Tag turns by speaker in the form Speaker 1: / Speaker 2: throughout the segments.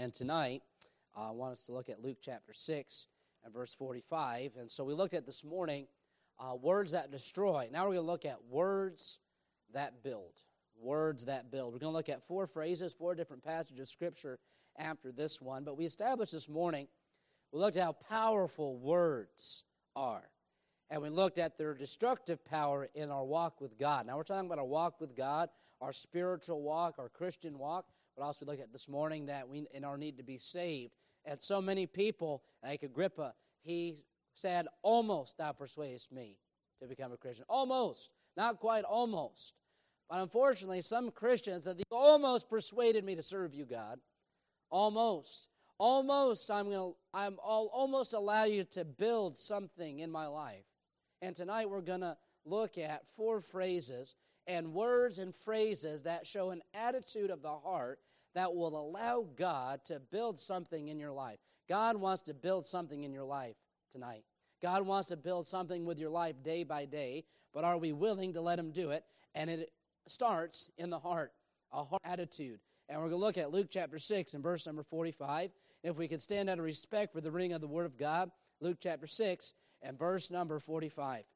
Speaker 1: And tonight, I want us to look at Luke chapter 6 and verse 45. And so we looked at this morning words that destroy. Now we're going to look at words that build. Words that build. We're going to look at four phrases, four different passages of Scripture after this one. But we established this morning, we looked at how powerful words are. And we looked at their destructive power in our walk with God. Now we're talking about our walk with God, our spiritual walk, our Christian walk. But also we looked at this morning that we in our need to be saved. And so many people, like Agrippa, he said, almost thou persuadest me to become a Christian. Almost. Not quite almost. But unfortunately, some Christians that almost persuaded me to serve you, God. Almost. Almost I'll almost allow you to build something in my life. And tonight we're going to look at four phrases and words and phrases that show an attitude of the heart that will allow God to build something in your life. God wants to build something in your life tonight. God wants to build something with your life day by day, but are we willing to let Him do it? And it starts in the heart, a heart attitude. And we're going to look at Luke chapter 6 and verse number 45. If we could stand out of respect for the reading of the Word of God, Luke chapter 6 and verse number 45.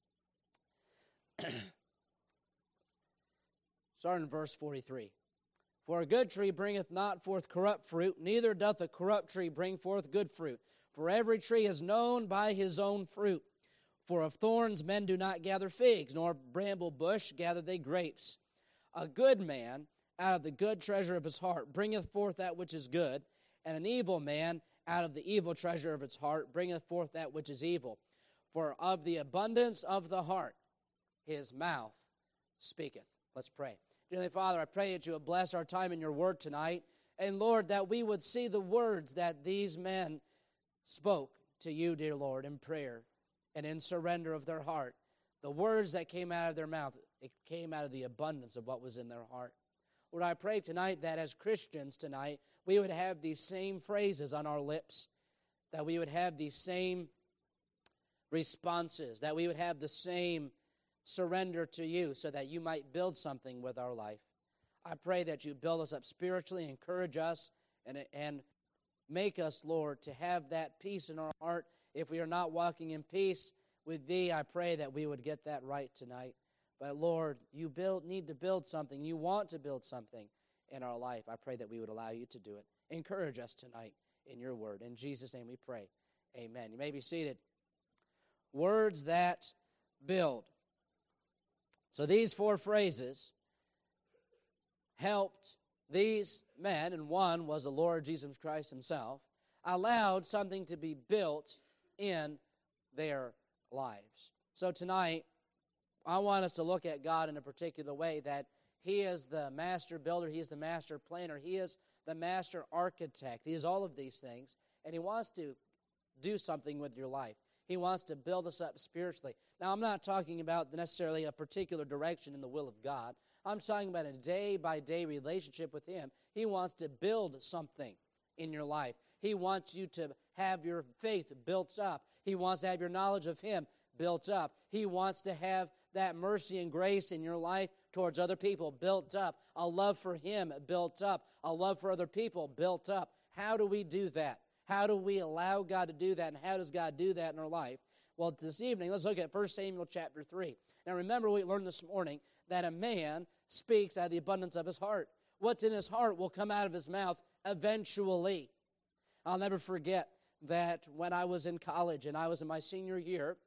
Speaker 1: Starting in verse 43. For a good tree bringeth not forth corrupt fruit, neither doth a corrupt tree bring forth good fruit. For every tree is known by his own fruit. For of thorns men do not gather figs, nor of bramble bush gather they grapes. A good man out of the good treasure of his heart bringeth forth that which is good, and an evil man out of the evil treasure of his heart bringeth forth that which is evil. For of the abundance of the heart his mouth speaketh. Let's pray. Dearly Father, I pray that you would bless our time in your word tonight. And Lord, that we would see the words that these men spoke to you, dear Lord, in prayer and in surrender of their heart. The words that came out of their mouth, it came out of the abundance of what was in their heart. Lord, I pray tonight that as Christians tonight, we would have these same phrases on our lips, that we would have these same responses, that we would have the same surrender to you so that you might build something with our life. I pray that you build us up spiritually, encourage us, and make us, Lord, to have that peace in our heart. If we are not walking in peace with thee, I pray that we would get that right tonight. But Lord, you need to build something. You want to build something in our life. I pray that we would allow you to do it. Encourage us tonight in your word. In Jesus' name we pray. Amen. You may be seated. Words that build. So these four phrases helped these men, and one was the Lord Jesus Christ himself, allowed something to be built in their lives. So tonight, I want us to look at God in a particular way, that He is the master builder, He is the master planner, He is the master architect, He is all of these things, and He wants to do something with your life. He wants to build us up spiritually. Now, I'm not talking about necessarily a particular direction in the will of God. I'm talking about a day-by-day relationship with Him. He wants to build something in your life. He wants you to have your faith built up. He wants to have your knowledge of Him built up. He wants to have that mercy and grace in your life towards other people built up. A love for Him built up. A love for other people built up. How do we do that? How do we allow God to do that, and how does God do that in our life? Well, this evening, let's look at 1 Samuel chapter 3. Now, remember we learned this morning that a man speaks out of the abundance of his heart. What's in his heart will come out of his mouth eventually. I'll never forget that when I was in college and I was in my senior year,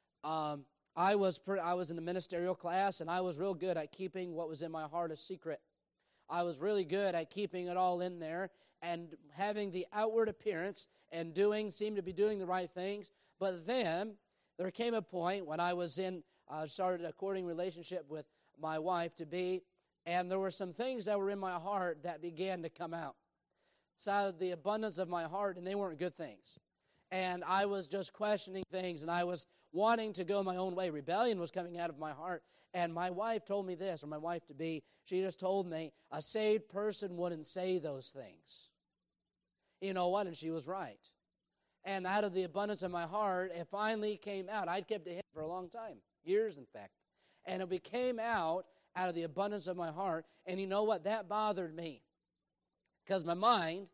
Speaker 1: I was in the ministerial class, and I was real good at keeping what was in my heart a secret. I was really good at keeping it all in there and having the outward appearance and seemed to be doing the right things. But then there came a point when I was started a courting relationship with my wife to be, and there were some things that were in my heart that began to come out. It's out of the abundance of my heart, and they weren't good things. And I was just questioning things, and I was wanting to go my own way. Rebellion was coming out of my heart. And my wife told me this, or my wife-to-be, she just told me, a saved person wouldn't say those things. You know what? And she was right. And out of the abundance of my heart, it finally came out. I'd kept it hidden for a long time, years in fact. And it came out of the abundance of my heart. And you know what? That bothered me. Because my mind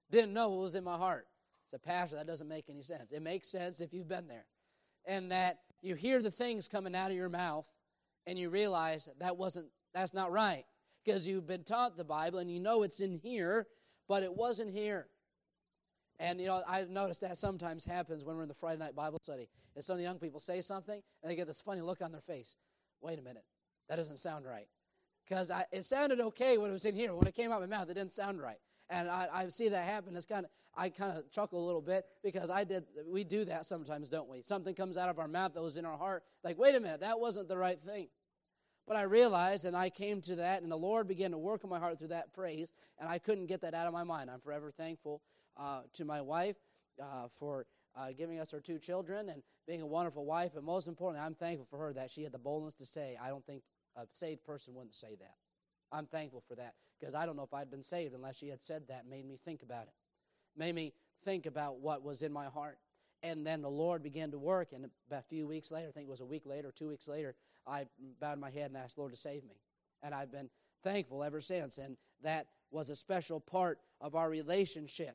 Speaker 1: Didn't know what was in my heart. It's a pastor, that doesn't make any sense. It makes sense if you've been there. And that you hear the things coming out of your mouth, and you realize that's not right. Because you've been taught the Bible, and you know it's in here, but it wasn't here. And, I've noticed that sometimes happens when we're in the Friday night Bible study. And some of the young people say something, and they get this funny look on their face. Wait a minute, that doesn't sound right. Because it sounded okay when it was in here. When it came out of my mouth, it didn't sound right. And I see that happen. I kind of chuckle a little bit because we do that sometimes, don't we? Something comes out of our mouth that was in our heart. Like, wait a minute, that wasn't the right thing. But I realized, and I came to that, and the Lord began to work in my heart through that phrase, and I couldn't get that out of my mind. I'm forever thankful to my wife for giving us our 2 children and being a wonderful wife. But most importantly, I'm thankful for her that she had the boldness to say, I don't think a saved person wouldn't say that. I'm thankful for that because I don't know if I'd been saved unless she had said that, made me think about it, made me think about what was in my heart. And then the Lord began to work, and about a few weeks later, I think it was a week later, 2 weeks later, I bowed my head and asked the Lord to save me. And I've been thankful ever since, and that was a special part of our relationship.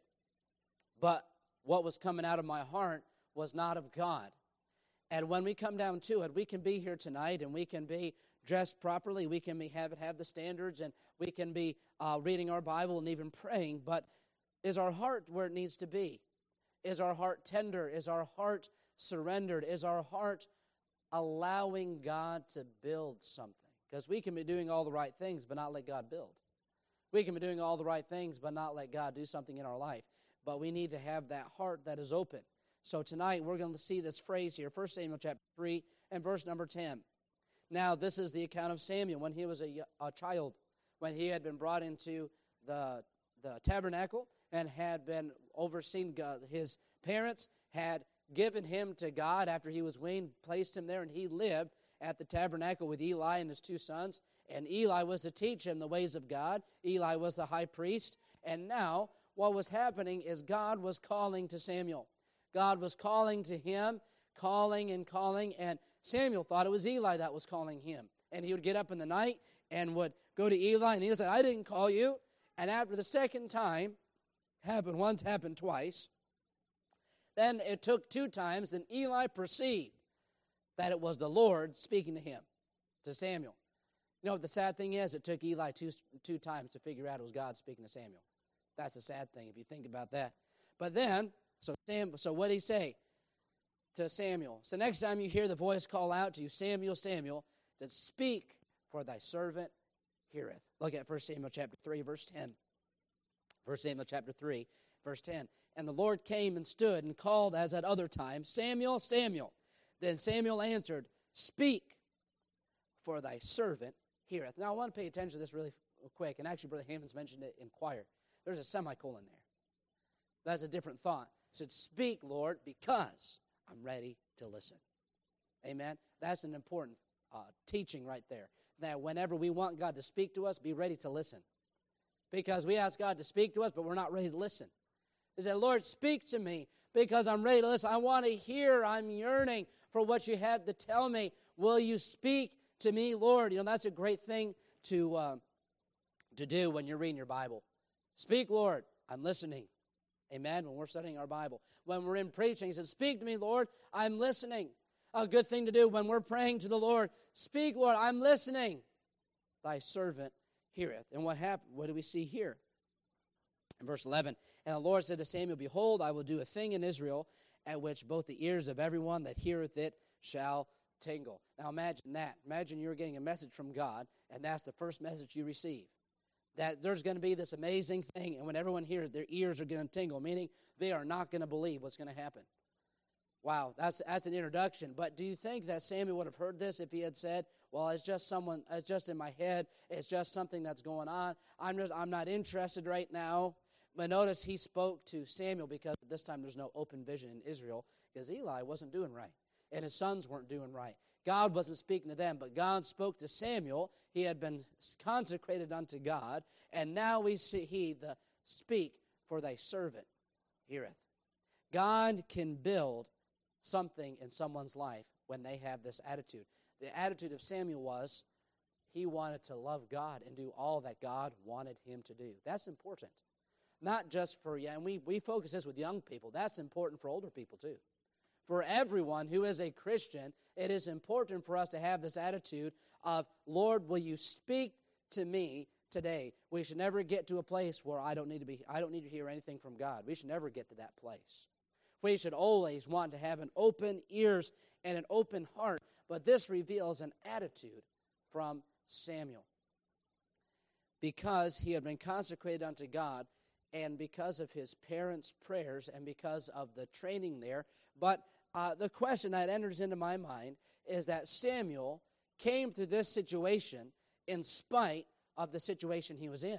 Speaker 1: But what was coming out of my heart was not of God. And when we come down to it, we can be here tonight, and we can be dressed properly, we can have the standards, and we can be reading our Bible and even praying, but is our heart where it needs to be? Is our heart tender? Is our heart surrendered? Is our heart allowing God to build something? Because we can be doing all the right things, but not let God build. We can be doing all the right things, but not let God do something in our life. But we need to have that heart that is open. So tonight we're going to see this phrase here, 1 Samuel chapter 3 and verse number 10. Now, this is the account of Samuel when he was a child, when he had been brought into the tabernacle and had been overseen. His parents had given him to God after he was weaned, placed him there, and he lived at the tabernacle with Eli and his 2 sons. And Eli was to teach him the ways of God. Eli was the high priest. And now, what was happening is God was calling to Samuel. God was calling to him, calling, and Samuel thought it was Eli that was calling him. And he would get up in the night and would go to Eli, and he would say, I didn't call you. And after the second time, happened once, happened twice, then it took 2 times, then Eli perceived that it was the Lord speaking to him, to Samuel. You know what the sad thing is? It took Eli two times to figure out it was God speaking to Samuel. That's the sad thing if you think about that. But then, so what did he say to Samuel? So next time you hear the voice call out to you, Samuel, Samuel, it says, speak, for thy servant heareth. Look at 1 Samuel chapter 3, verse 10. 1 Samuel chapter 3, verse 10. And the Lord came and stood and called as at other times, Samuel, Samuel. Then Samuel answered, speak, for thy servant heareth. Now I want to pay attention to this really quick, and actually Brother Hammond's mentioned it in choir. There's a semicolon there. That's a different thought. It said, speak, Lord, because I'm ready to listen. Amen? That's an important teaching right there. That whenever we want God to speak to us, be ready to listen. Because we ask God to speak to us, but we're not ready to listen. He said, Lord, speak to me because I'm ready to listen. I want to hear. I'm yearning for what you have to tell me. Will you speak to me, Lord? You know, that's a great thing to do when you're reading your Bible. Speak, Lord. I'm listening. Amen. When we're studying our Bible. When we're in preaching, he says, speak to me, Lord. I'm listening. A good thing to do when we're praying to the Lord. Speak, Lord. I'm listening. Thy servant heareth. And what happened? What do we see here? In verse 11, and the Lord said to Samuel, behold, I will do a thing in Israel at which both the ears of everyone that heareth it shall tingle. Now imagine that. Imagine you're getting a message from God, and that's the first message you receive. That there's going to be this amazing thing, and when everyone hears it, their ears are going to tingle, meaning they are not going to believe what's going to happen. Wow, that's an introduction. But do you think that Samuel would have heard this if he had said, well, it's just in my head, it's just something that's going on, I'm not interested right now. But notice he spoke to Samuel because at this time there's no open vision in Israel because Eli wasn't doing right and his sons weren't doing right. God wasn't speaking to them, but God spoke to Samuel. He had been consecrated unto God, and now we see the speak, for thy servant heareth. God can build something in someone's life when they have this attitude. The attitude of Samuel was he wanted to love God and do all that God wanted him to do. That's important. not just for, and we focus this with young people. That's important for older people too. For everyone who is a Christian, it is important for us to have this attitude of, Lord, will you speak to me today? We should never get to a place where I don't need to hear anything from God. We should never get to that place. We should always want to have an open ears and an open heart. But this reveals an attitude from Samuel. Because he had been consecrated unto God, and because of his parents' prayers, and because of the training there. But the question that enters into my mind is that Samuel came through this situation in spite of the situation he was in.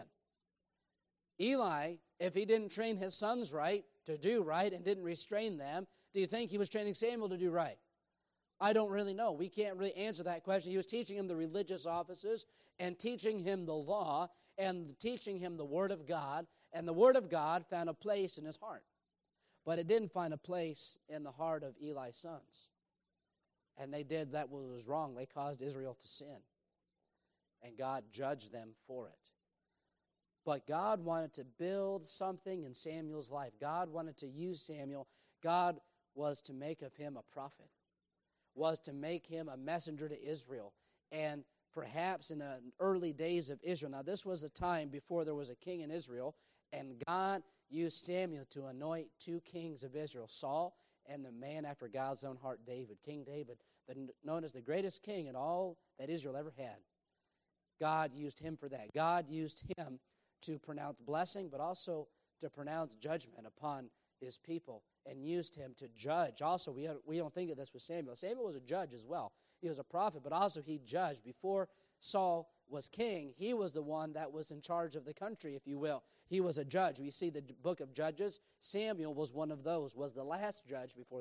Speaker 1: Eli, if he didn't train his sons right, to do right, and didn't restrain them, do you think he was training Samuel to do right? I don't really know. We can't really answer that question. He was teaching him the religious offices and teaching him the law and teaching him the Word of God, and the Word of God found a place in his heart. But it didn't find a place in the heart of Eli's sons. And they did that what was wrong. They caused Israel to sin. And God judged them for it. But God wanted to build something in Samuel's life. God wanted to use Samuel. God was to make of him a prophet, was to make him a messenger to Israel. And perhaps in the early days of Israel, now this was a time before there was a king in Israel, and God used Samuel to anoint two kings of Israel, Saul and the man after God's own heart, David. King David, known as the greatest king in all that Israel ever had. God used him for that. God used him to pronounce blessing, but also to pronounce judgment upon his people, and used him to judge. Also, we don't think of this with Samuel. Samuel was a judge as well. He was a prophet, but also he judged. Before Saul was king, he was the one that was in charge of the country, if you will. He was a judge. We see the book of Judges. Samuel was one of those, was the last judge before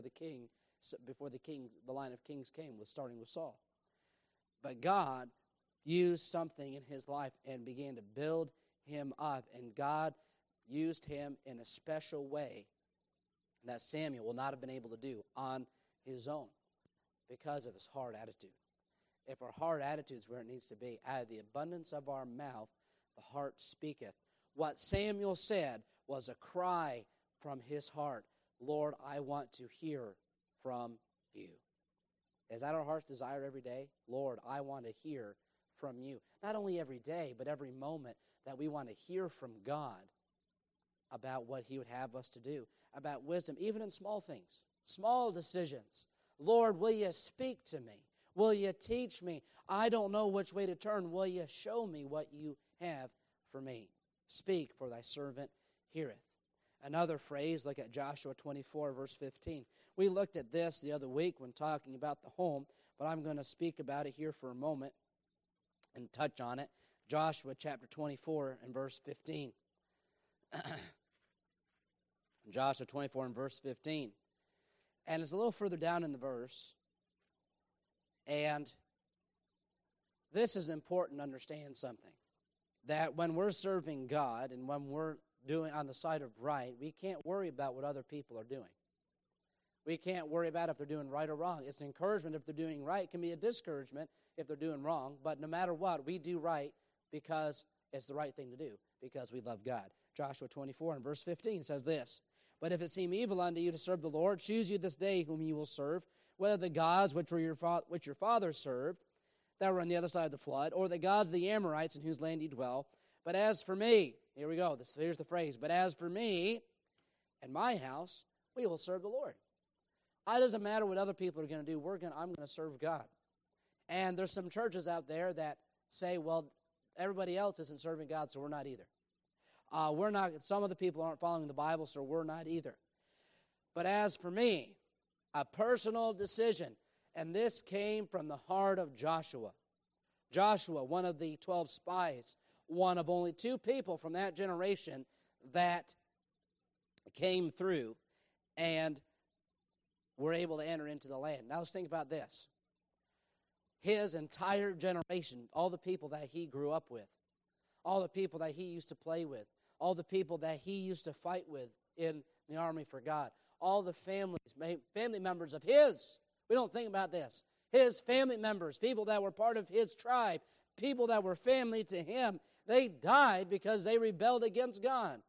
Speaker 1: the line of kings came, was starting with Saul. But God used something in his life and began to build him up, and God used him in a special way that Samuel will not have been able to do on his own because of his hard attitude. If our heart attitude is where it needs to be, out of the abundance of our mouth, the heart speaketh. What Samuel said was a cry from his heart. Lord, I want to hear from you. Is that our heart's desire every day? Lord, I want to hear from you. Not only every day, but every moment that we want to hear from God about what he would have us to do, about wisdom, even in small things, small decisions. Lord, will you speak to me? Will you teach me? I don't know which way to turn. Will you show me what you have for me? Speak, for thy servant heareth. Another phrase, look at Joshua 24, verse 15. We looked at this the other week when talking about the home, but I'm going to speak about it here for a moment and touch on it. Joshua chapter 24 and verse 15. Joshua 24 and verse 15. And it's a little further down in the verse. And this is important to understand something. That when we're serving God and when we're doing on the side of right, we can't worry about what other people are doing. We can't worry about if they're doing right or wrong. It's an encouragement if they're doing right. It can be a discouragement if they're doing wrong. But no matter what, we do right because it's the right thing to do, because we love God. Joshua 24 and verse 15 says this, But if it seem evil unto you to serve the Lord, choose you this day whom you will serve, whether the gods which your fathers served, that were on the other side of the flood, or the gods of the Amorites in whose land ye dwell. But as for me, here we go, here's the phrase, but as for me and my house, we will serve the Lord. It doesn't matter what other people are going to do. I'm going to serve God. And there's some churches out there that say, well, everybody else isn't serving God, so we're not either. Some of the people aren't following the Bible, so we're not either. But as for me, a personal decision, and this came from the heart of Joshua. Joshua, one of the 12 spies, one of only 2 people from that generation that came through and were able to enter into the land. Now let's think about this. His entire generation, all the people that he grew up with, all the people that he used to play with, all the people that he used to fight with in the army for God, all the family members of his, we don't think about this, his family members, people that were part of his tribe, people that were family to him, they died because they rebelled against God.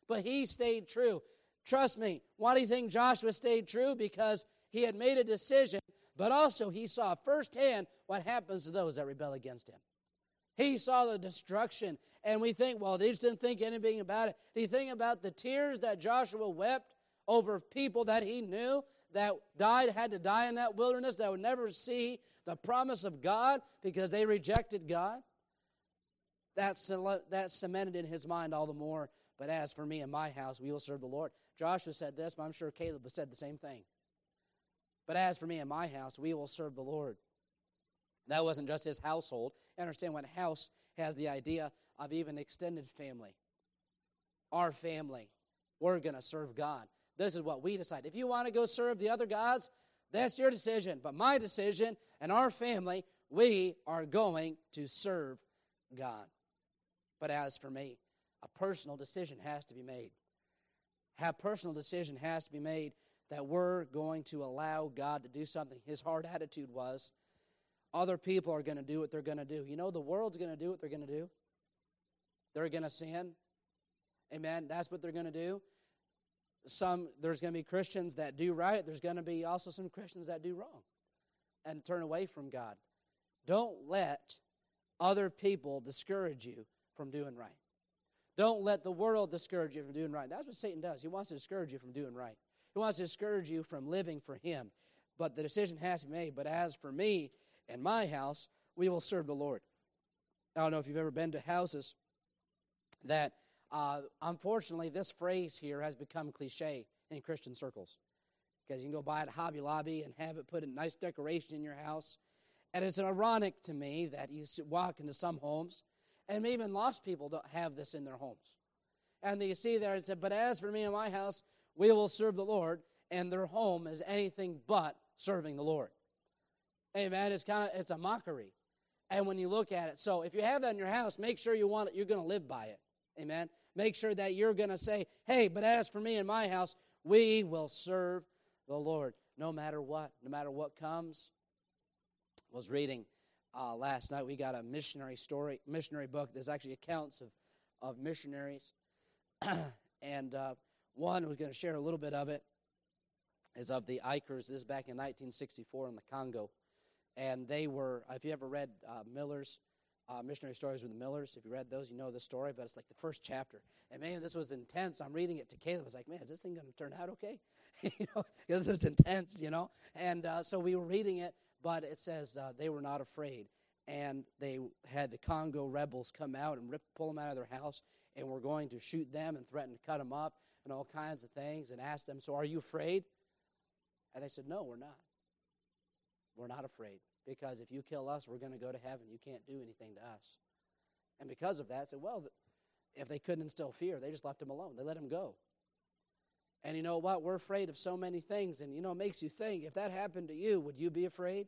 Speaker 1: but he stayed true. Trust me, why do you think Joshua stayed true? Because he had made a decision, but also he saw firsthand what happens to those that rebel against him. He saw the destruction, and we think, well, they just didn't think anything about it. Do you think about the tears that Joshua wept over people that he knew that had to die in that wilderness, that would never see the promise of God because they rejected God? That cemented in his mind all the more. But as for me and my house, we will serve the Lord. Joshua said this, but I'm sure Caleb said the same thing. But as for me and my house, we will serve the Lord. That wasn't just his household. You understand when house has the idea of even extended family. Our family, we're going to serve God. This is what we decide. If you want to go serve the other gods, that's your decision. But my decision and our family, we are going to serve God. But as for me, a personal decision has to be made. A personal decision has to be made that we're going to allow God to do something. His hard attitude was, other people are going to do what they're going to do. You know, the world's going to do what they're going to do. They're going to sin. Amen. That's what they're going to do. There's going to be Christians that do right. There's going to be also some Christians that do wrong and turn away from God. Don't let other people discourage you from doing right. Don't let the world discourage you from doing right. That's what Satan does. He wants to discourage you from doing right. He wants to discourage you from living for him. But the decision has to be made. But as for me and my house, we will serve the Lord. I don't know if you've ever been to houses that, unfortunately, this phrase here has become cliche in Christian circles. Because you can go buy at Hobby Lobby and have it put in nice decoration in your house. And it's ironic to me that you walk into some homes, and even lost people don't have this in their homes. And you see there, it said, but as for me and my house, we will serve the Lord, and their home is anything but serving the Lord. Amen. It's a mockery. And when you look at it, so if you have that in your house, make sure you're going to live by it. Amen. Make sure that you're going to say, hey, but as for me and my house, we will serve the Lord. No matter what comes. I was reading last night, we got a missionary book. There's actually accounts of missionaries. And one who's going to share a little bit of it is of the Ikers. This is back in 1964 in the Congo. And they were, if you ever read Miller's Missionary Stories with the Millers, if you read those, you know the story, but it's like the first chapter. And man, this was intense. I'm reading it to Caleb. I was like, man, is this thing going to turn out okay? This is intense, And so we were reading it, but it says they were not afraid. And they had the Congo rebels come out and pull them out of their house, and were going to shoot them and threaten to cut them up and all kinds of things, and asked them, so are you afraid? And they said, no, we're not. We're not afraid, because if you kill us, we're going to go to heaven. You can't do anything to us. And because of that, said, well, if they couldn't instill fear, they just left him alone. They let him go. And you know what? We're afraid of so many things, and it makes you think, if that happened to you, would you be afraid?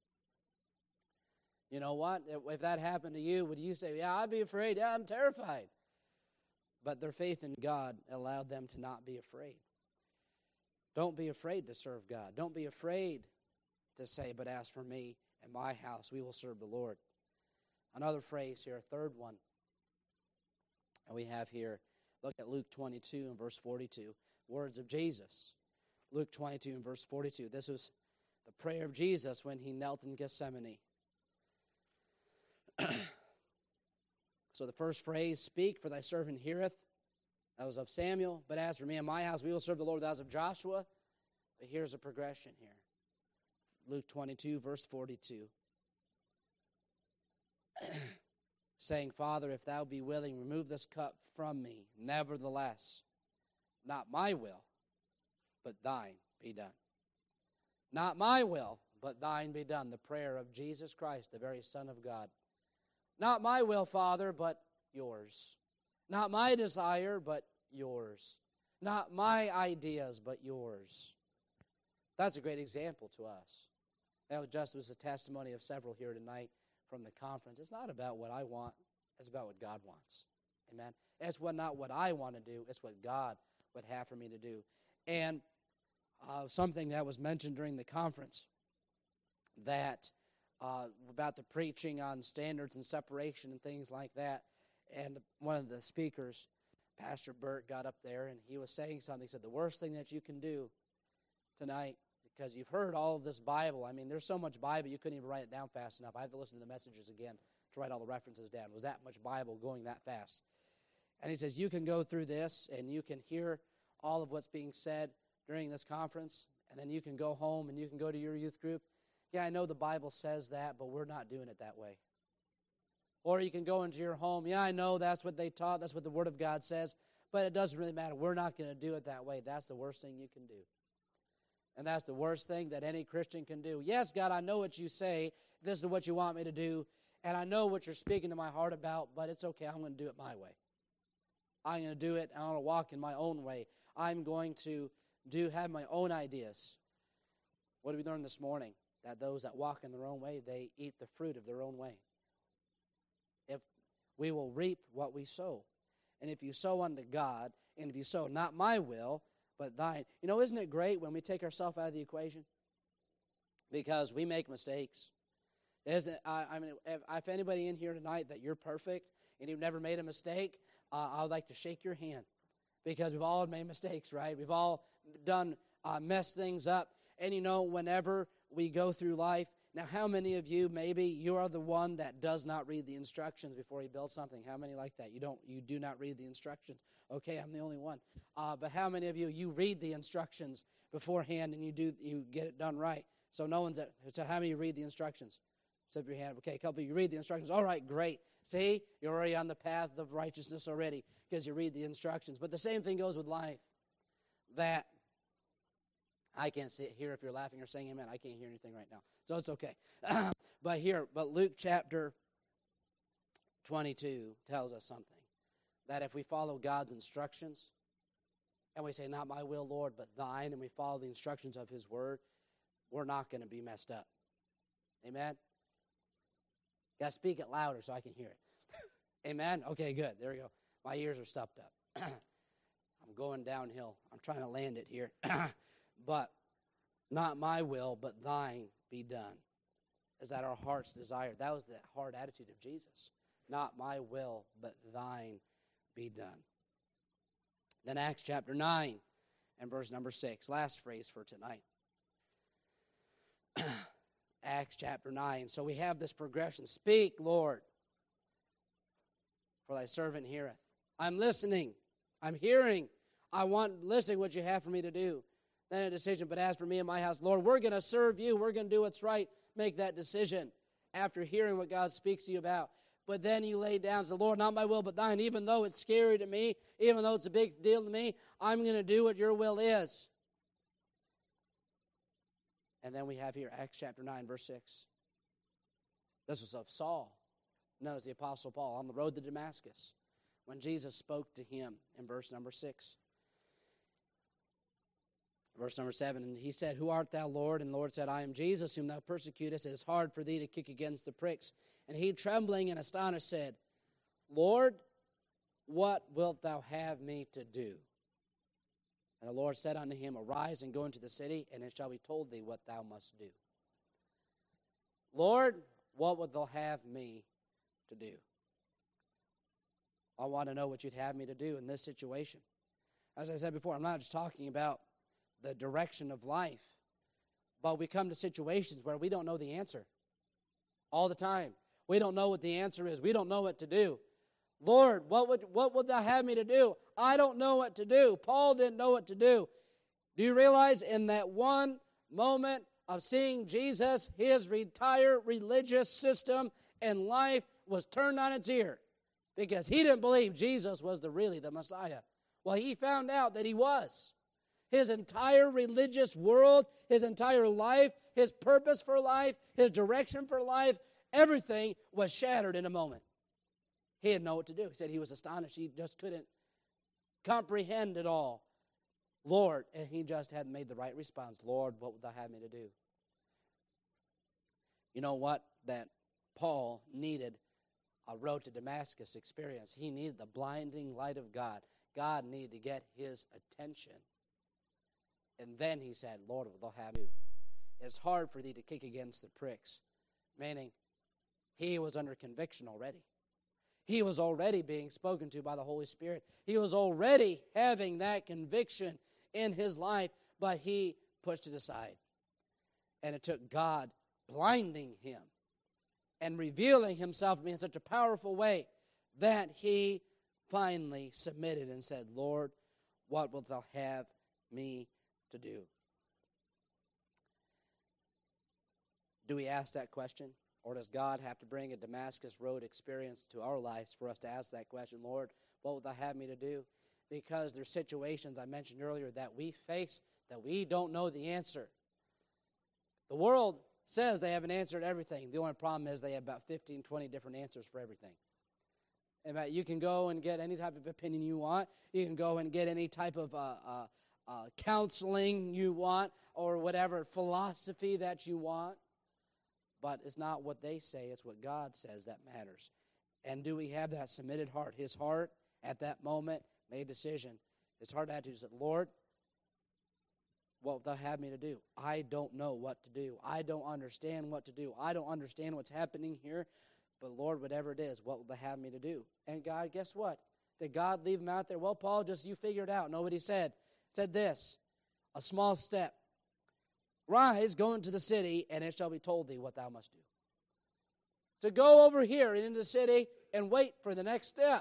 Speaker 1: You know what? If that happened to you, would you say, yeah, I'd be afraid. Yeah, I'm terrified. But their faith in God allowed them to not be afraid. Don't be afraid to serve God. Don't be afraid to say, but as for me and my house, we will serve the Lord. Another phrase here, a third one. And we have here, look at Luke 22 and verse 42. Words of Jesus. Luke 22 and verse 42. This was the prayer of Jesus when he knelt in Gethsemane. So the first phrase, speak, for thy servant heareth. That was of Samuel. But as for me and my house, we will serve the Lord. That was of Joshua. But here's a progression here. Luke 22, verse 42. Saying, Father, if thou be willing, remove this cup from me. Nevertheless, not my will, but thine be done. Not my will, but thine be done. The prayer of Jesus Christ, the very Son of God. Not my will, Father, but yours. Not my desire, but yours. Not my ideas, but yours. That's a great example to us. That just was a testimony of several here tonight from the conference. It's not about what I want. It's about what God wants. Amen. It's not what I want to do. It's what God would have for me to do. And something that was mentioned during the conference that about the preaching on standards and separation and things like that. And one of the speakers Pastor Burt got up there and he was saying something. He said, the worst thing that you can do tonight, because you've heard all of this Bible. I mean, there's so much Bible you couldn't even write it down fast enough. I had to listen to the messages again to write all the references down. It was that much Bible going that fast. And he says, you can go through this and you can hear all of what's being said during this conference, and then you can go home and you can go to your youth group. Yeah, I know the Bible says that, but we're not doing it that way. Or you can go into your home. Yeah, I know that's what they taught. That's what the Word of God says, but it doesn't really matter. We're not going to do it that way. That's the worst thing you can do. And that's the worst thing that any Christian can do. Yes, God, I know what you say. This is what you want me to do. And I know what you're speaking to my heart about, but it's okay. I'm going to do it my way. I'm going to do it. I'm going to walk in my own way. I'm going to have my own ideas. What did we learn this morning? That those that walk in their own way, they eat the fruit of their own way. If we will reap what we sow. And if you sow unto God, and if you sow not my will, but thine. You know, isn't it great when we take ourselves out of the equation? Because we make mistakes. Isn't it, I mean, if anybody in here tonight that you're perfect and you've never made a mistake, I would like to shake your hand, because we've all made mistakes, right? We've all done messed things up. And you know, whenever we go through life, now how many of you, maybe you are the one that does not read the instructions before you build something? How many like that? You do not read the instructions. Okay, I'm the only one. But how many of you read the instructions beforehand and you get it done right? So so how many of you read the instructions? Slip your hand. Okay, a couple of you read the instructions. All right, great. See, you're already on the path of righteousness already because you read the instructions. But the same thing goes with life. That I can't hear if you're laughing or saying amen. I can't hear anything right now, so it's okay. But Luke chapter 22 tells us something. That if we follow God's instructions, and we say, not my will, Lord, but thine, and we follow the instructions of his word, we're not going to be messed up. Amen? Got to speak it louder so I can hear it. Amen? Okay, good. There we go. My ears are stopped up. I'm going downhill. I'm trying to land it here. But not my will, but thine be done. Is that our heart's desire? That was the heart attitude of Jesus. Not my will, but thine be done. Then Acts chapter 9 and verse number 6. Last phrase for tonight. Acts chapter 9. So we have this progression. Speak, Lord, for thy servant heareth. I'm listening. I'm hearing. I want listening what you have for me to do. Then a decision, but as for me and my house, Lord, we're going to serve you. We're going to do what's right. Make that decision after hearing what God speaks to you about. But then you lay down and say, Lord, not my will, but thine. Even though it's scary to me, even though it's a big deal to me, I'm going to do what your will is. And then we have here Acts chapter 9, verse 6. This was of Saul. No, it's the Apostle Paul on the road to Damascus when Jesus spoke to him in verse number 6. Verse number 7, and he said, who art thou, Lord? And the Lord said, I am Jesus, whom thou persecutest. It is hard for thee to kick against the pricks. And he, trembling and astonished, said, Lord, what wilt thou have me to do? And the Lord said unto him, arise and go into the city, and it shall be told thee what thou must do. Lord, what wilt thou have me to do? I want to know what you'd have me to do in this situation. As I said before, I'm not just talking about the direction of life, but we come to situations where we don't know the answer all the time. We don't know what the answer is. We don't know what to do. Lord, what would thou have me to do? I don't know what to do. Paul didn't know what to do. Do you realize in that one moment of seeing Jesus, his entire religious system and life was turned on its ear because he didn't believe Jesus was really the Messiah. Well, he found out that he was. His entire religious world, his entire life, his purpose for life, his direction for life, everything was shattered in a moment. He didn't know what to do. He said he was astonished. He just couldn't comprehend it all. Lord, and he just hadn't made the right response. Lord, what would thou have me to do? You know what? That Paul needed a road to Damascus experience. He needed the blinding light of God. God needed to get his attention. And then he said, Lord, what thou have me to do? It's hard for thee to kick against the pricks. Meaning, he was under conviction already. He was already being spoken to by the Holy Spirit. He was already having that conviction in his life, but he pushed it aside. And it took God blinding him and revealing himself to me in such a powerful way that he finally submitted and said, Lord, what wilt thou have me to do? Do we ask that question? Or does God have to bring a Damascus Road experience to our lives for us to ask that question, Lord, what wilt thou have me to do? Because there's situations I mentioned earlier that we face that we don't know the answer. The world says they have an answer to everything. The only problem is they have about 15, 20 different answers for everything. In fact, you can go and get any type of opinion you want. You can go and get any type of counseling you want or whatever philosophy that you want. But it's not what they say, it's what God says that matters. And do we have that submitted heart? His heart, at that moment, made a decision. His heart attitude said, Lord, what wilt thou have me to do? I don't know what to do. I don't understand what to do. I don't understand what's happening here. But Lord, whatever it is, what wilt thou have me to do? And God, guess what? Did God leave him out there? Well, Paul, just you figure it out. Nobody said. Said this, a small step. Rise, go into the city, and it shall be told thee what thou must do. To go over here into the city and wait for the next step.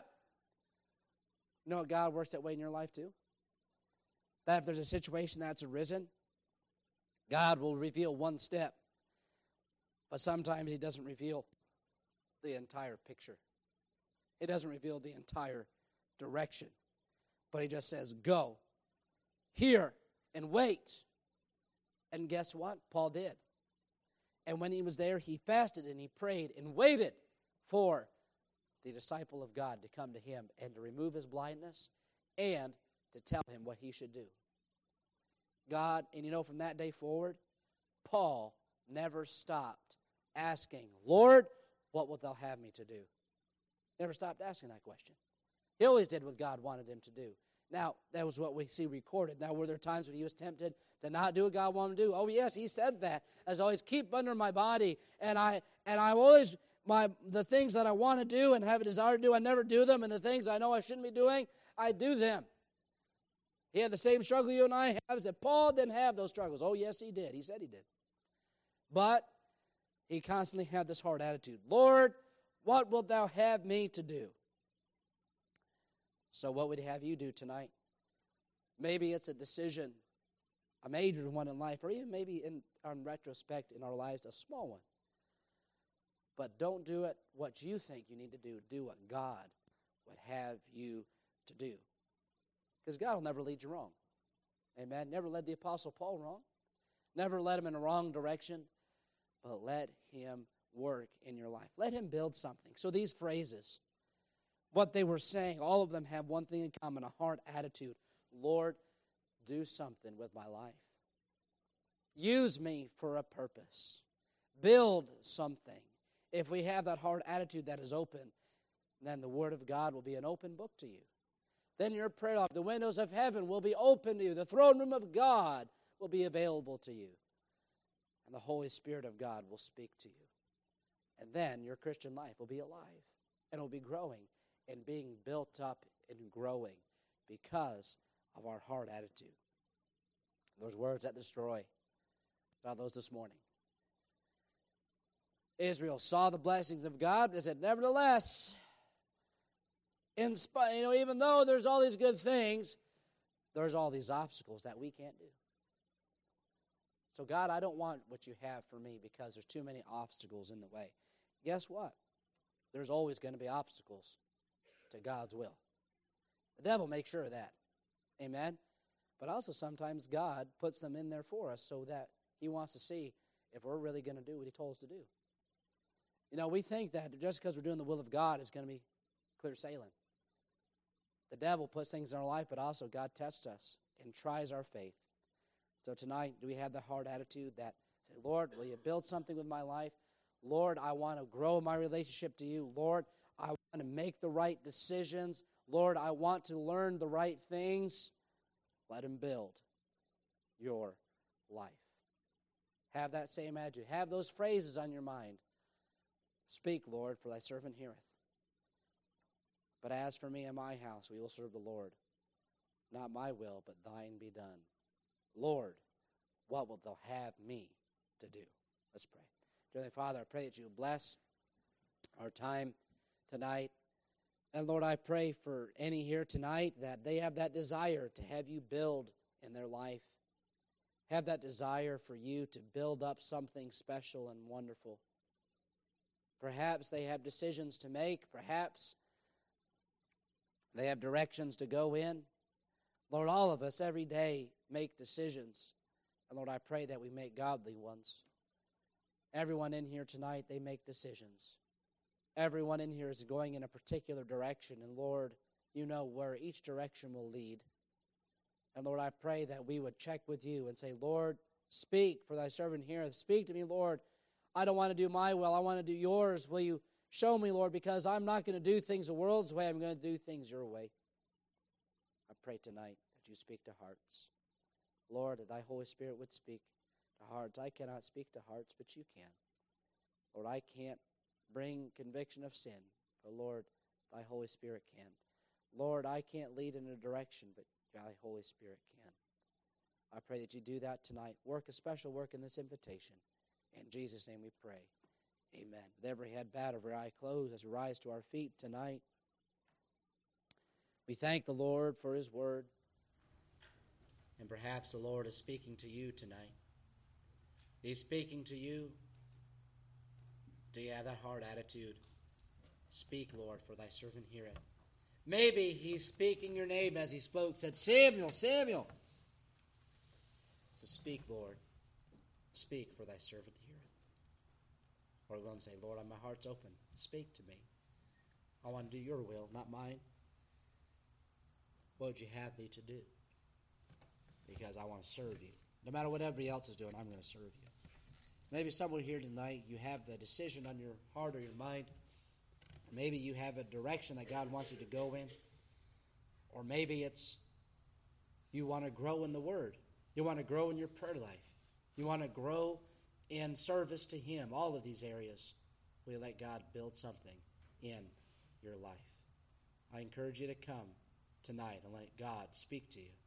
Speaker 1: You know what God works that way in your life too? That if there's a situation that's arisen, God will reveal one step. But sometimes he doesn't reveal the entire picture. He doesn't reveal the entire direction. But he just says, go here and wait. And guess what? Paul did. And when he was there, he fasted and he prayed and waited for the disciple of God to come to him and to remove his blindness and to tell him what he should do. God, and you know, from that day forward, Paul never stopped asking, Lord, what wilt thou have me to do? Never stopped asking that question. He always did what God wanted him to do. Now, that was what we see recorded. Now, were there times when he was tempted to not do what God wanted him to do? Oh, yes, he said that. As always, keep under my body. And I always, the things that I want to do and have a desire to do, I never do them. And the things I know I shouldn't be doing, I do them. He had the same struggle you and I have. That Paul didn't have those struggles. Oh, yes, he did. He said he did. But he constantly had this hard attitude. Lord, what wilt thou have me to do? So what would he have you do tonight? Maybe it's a decision, a major one in life, or even maybe in retrospect in our lives, a small one. But don't do it what you think you need to do. Do what God would have you to do. Because God will never lead you wrong. Amen. Never led the Apostle Paul wrong. Never led him in a wrong direction. But let him work in your life. Let him build something. So these phrases, what they were saying, all of them have one thing in common, a heart attitude. Lord, do something with my life. Use me for a purpose. Build something. If we have that heart attitude that is open, then the Word of God will be an open book to you. Then your prayer life, the windows of heaven will be open to you. The throne room of God will be available to you. And the Holy Spirit of God will speak to you. And then your Christian life will be alive. And it will be growing and being built up and growing because of our heart attitude. Those words that destroy. Found those this morning. Israel saw the blessings of God. They said, nevertheless, even though there's all these good things, there's all these obstacles that we can't do. So God, I don't want what you have for me because there's too many obstacles in the way. Guess what? There's always going to be obstacles to God's will. The devil makes sure of that. Amen? But also sometimes God puts them in there for us so that he wants to see if we're really going to do what he told us to do. You know, we think that just because we're doing the will of God is going to be clear sailing. The devil puts things in our life, but also God tests us and tries our faith. So tonight, do we have the hard attitude that, say, Lord, will you build something with my life? Lord, I want to grow my relationship to you. Lord, I want to make the right decisions. Lord, I want to learn the right things. Let him build your life. Have that same attitude. Have those phrases on your mind. Speak, Lord, for thy servant heareth. But as for me and my house, we will serve the Lord. Not my will, but thine be done. Lord, what wilt thou have me to do? Let's pray. Dear Father, I pray that you bless our time tonight. And Lord, I pray for any here tonight that they have that desire to have you build in their life. Have that desire for you to build up something special and wonderful. Perhaps they have decisions to make. Perhaps they have directions to go in. Lord, all of us every day make decisions. And Lord, I pray that we make godly ones. Everyone in here tonight, they make decisions. Everyone in here is going in a particular direction. And Lord, you know where each direction will lead. And Lord, I pray that we would check with you and say, Lord, speak for thy servant here. Speak to me, Lord. I don't want to do my will. I want to do yours. Will you show me, Lord, because I'm not going to do things the world's way. I'm going to do things your way. I pray tonight that you speak to hearts. Lord, that thy Holy Spirit would speak to hearts. I cannot speak to hearts, but you can. Lord, I can't bring conviction of sin, but Lord, thy Holy Spirit can. Lord, I can't lead in a direction, but thy Holy Spirit can. I pray that you do that tonight. Work a special work in this invitation. In Jesus' name we pray. Amen. With every head bowed, every eye closed, as we rise to our feet tonight, we thank the Lord for his word. And perhaps the Lord is speaking to you tonight. He's speaking to you. Do you have that heart attitude? Speak, Lord, for thy servant heareth. Maybe he's speaking your name as he spoke, said, Samuel, Samuel. So speak, Lord. Speak, for thy servant heareth. Or we're going to say, Lord, my heart's open. Speak to me. I want to do your will, not mine. What would you have me to do? Because I want to serve you. No matter what everybody else is doing, I'm going to serve you. Maybe someone here tonight, you have the decision on your heart or your mind. Or maybe you have a direction that God wants you to go in. Or maybe it's you want to grow in the Word. You want to grow in your prayer life. You want to grow in service to him. All of these areas, will you let God build something in your life? I encourage you to come tonight and let God speak to you.